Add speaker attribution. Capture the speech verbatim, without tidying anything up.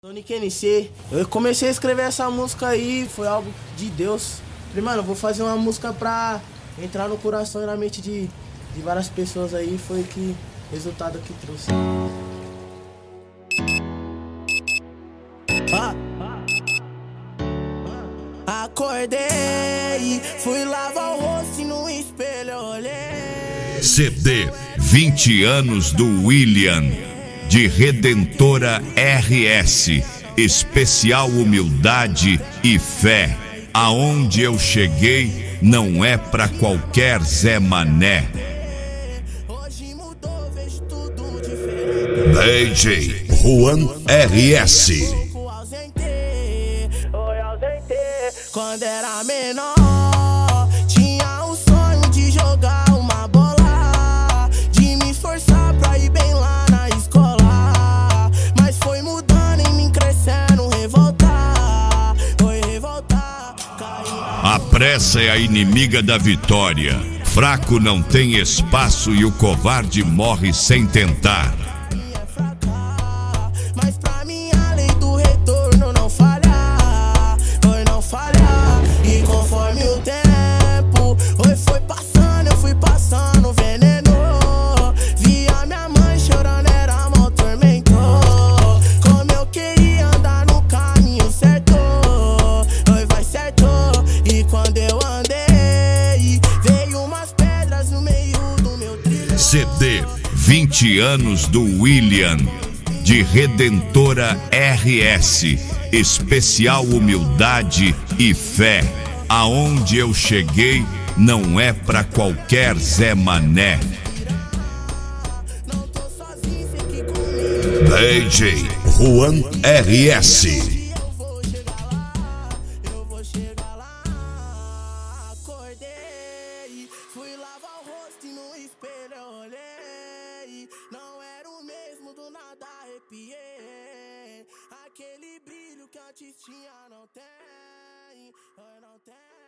Speaker 1: Sonic N C, eu comecei a escrever essa música aí, foi algo de Deus. Falei, mano, eu vou fazer uma música pra entrar no coração e na mente de, de várias pessoas aí, foi que resultado que trouxe. Ah. Acordei, fui lavar o rosto e no espelho eu olhei.
Speaker 2: C D vinte anos do William, de Redentora R S, especial humildade e fé. Aonde eu cheguei não é pra qualquer Zé Mané.
Speaker 1: Hoje mudou, vejo tudo diferente.
Speaker 2: D J Juan R S.
Speaker 1: Quando era menor, tinha o sonho de jogar uma bola, de me esforçar pra ir bem lá na escola. Mas foi mudando em mim, crescendo, revoltar, foi revoltar, caí.
Speaker 2: A pressa é a inimiga da vitória. Fraco não tem espaço e o covarde morre sem tentar.
Speaker 1: Mas pra mim a lei do retorno não falha, foi não falha. E conforme o tempo oi, foi passando, eu fui passando veneno. Via minha mãe chorando, era mal tormentor. Como eu queria andar no caminho certo, oi, vai certo. E quando eu andei, veio umas pedras no meio do meu trilho.
Speaker 2: C D vinte anos do William, de Redentora R S, especial humildade e fé. Aonde eu cheguei não é pra qualquer Zé Mané.
Speaker 1: Não tô sozinho, sei que comigo
Speaker 2: D J Juan R S.
Speaker 1: eu vou chegar lá, eu vou chegar lá. Acordei, fui lavar o rosto e no espelho eu olhei. Não era o mesmo, do nada arrepiei. Aquele brilho que antes tinha não tem, oi, não tem.